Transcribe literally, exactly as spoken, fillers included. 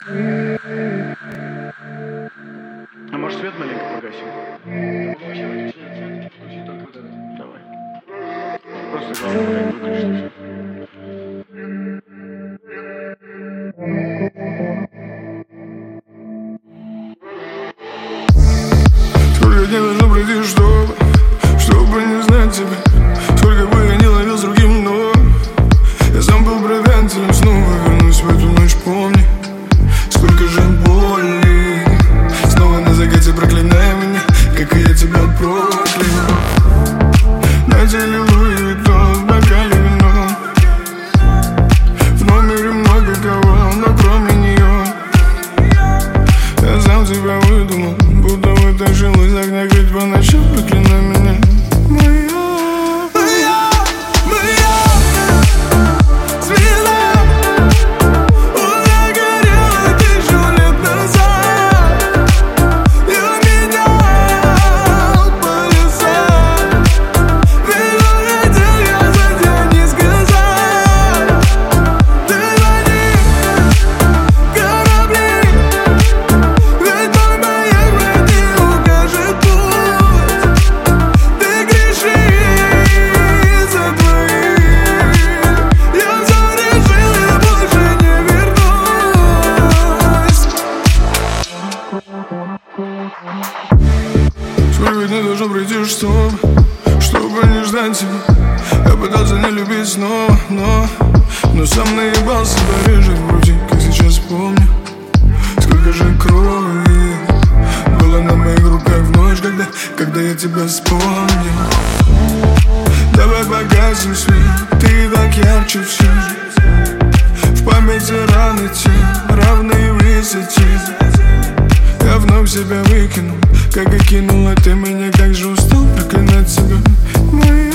А может, свет маленько погасим? Давай. Просто главное выключить. Сколько дней должно пройти, чтобы, чтобы не знать тебя? Сколько бы я не ловил с другим, но я сам был предателем. Снова вернусь в эту ночь, помни, сколько же боли. Снова на закате проклиная меня, как и я тебя проклял. На теле Луи Виттон, в бокале вино. В номере много кого, но кроме нее. Я сам себя выдумал, будто вытащил из огня, хоть по ночам проклинай меня. Моя, моя, моя звезда уже горела тысячу лет назад. Я менял полюса, ведь улетел я за тебя не сказал. Ты звони, корабли, ведь мой маяк вроде укажет путь. Ты греши за твоих, я все решил, я больше не вернусь. Сколько дней должно пройти, чтобы, чтобы не ждать тебя? Я пытался не любить снова, но, но сам наебался порежет в груди, как сейчас помню. Сколько же крови было на моих руках в ночь, когда, когда я тебя вспомнил. Давай погасим свет, ты так ярче всех. В памяти раны те, равные высоте. Я вновь себя выкинул, как и кинула ты меня, как же устал проклинать себя. Моя